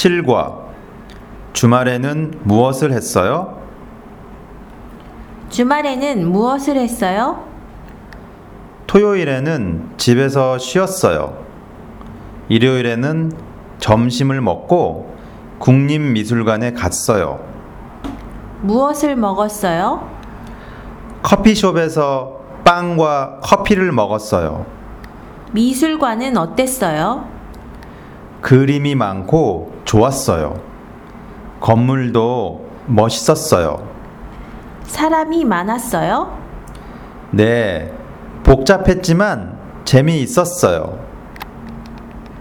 7과 주말에는 무엇을 했어요? 주말에는 무엇을 했어요? 토요일에는 집에서 쉬었어요. 일요일에는 점심을 먹고 국립미술관에 갔어요. 무엇을 먹었어요? 커피숍에서 빵과 커피를 먹었어요. 미술관은 어땠어요? 그림이 많고 좋았어요. 건물도 멋있었어요. 사람이 많았어요? 네, 복잡했지만 재미있었어요.